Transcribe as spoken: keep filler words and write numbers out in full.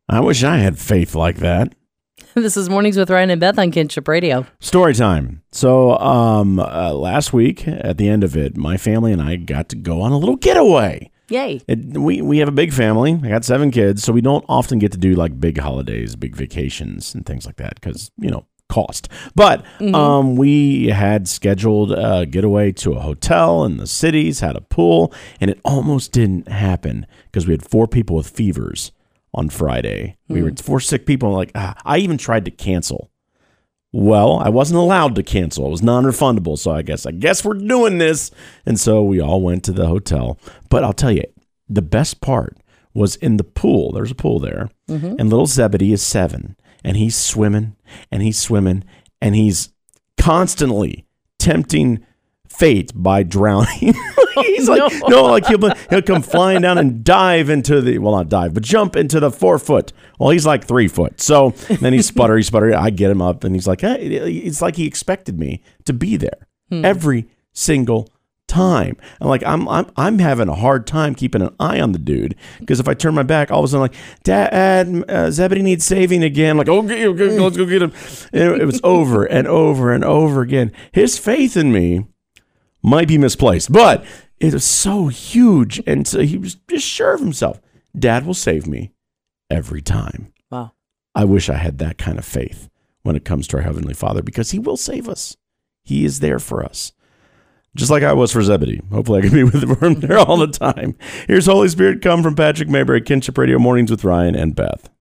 I wish I had faith like that. This is Mornings with Ryan and Beth on Kinship Radio. Story time. So um, uh, last week, at the end of it, my family and I got to go on a little getaway. Yay. It, we, we have a big family. I got seven kids, so we don't often get to do like big holidays, big vacations, and things like that because, you know, cost. But mm-hmm. um, we had scheduled a getaway to a hotel in the cities, had a pool, and it almost didn't happen because we had four people with fevers on Friday. We mm. were four sick people. Like, ah, I even tried to cancel. Well, I wasn't allowed to cancel. It was non-refundable. So I guess, I guess we're doing this. And so we all went to the hotel. But I'll tell you, the best part was in the pool. There's a pool there. Mm-hmm. And little Zebedee is seven. And he's swimming and he's swimming and he's constantly tempting fate by drowning. He's like, no, no like he'll, he'll come flying down and dive into the, well, not dive, but jump into the four foot. Well, he's like three foot. So then he sputter, he sputter. I get him up and he's like, hey, it's like he expected me to be there hmm. every single time. And like, I'm, I'm, I'm having a hard time keeping an eye on the dude because if I turn my back, all of a sudden, like, Dad, uh, Zebedee needs saving again. I'm like, okay, okay, let's go get him. And it was over and over and over again. His faith in me might be misplaced, but it was so huge. And so he was just sure of himself. Dad will save me every time. Wow. I wish I had that kind of faith when it comes to our Heavenly Father because he will save us. He is there for us. Just like I was for Zebedee. Hopefully I can be with him there all the time. Here's Holy Spirit Come from Patrick Mayberry, Kinship Radio Mornings with Ryan and Beth.